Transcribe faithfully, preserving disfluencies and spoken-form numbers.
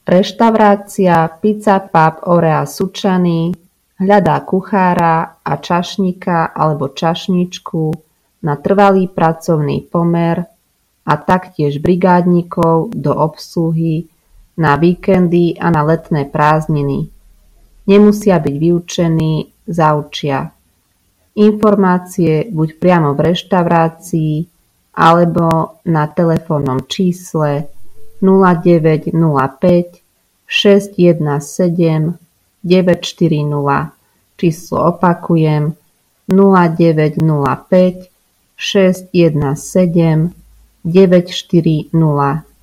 Reštaurácia Pizza Pub Orea Sučany hľadá kuchára a čašníka alebo čašníčku na trvalý pracovný pomer a taktiež brigádnikov do obsluhy na víkendy a na letné prázdniny. Nemusia byť vyučení, zaučia. Informácie buď priamo v reštaurácii alebo na telefónnom čísle nula deväť nula päť šesť jeden sedem deväť štyri nula. Číslo opakujem nula deväť nula päť šesť jeden sedem deväť štyri nula.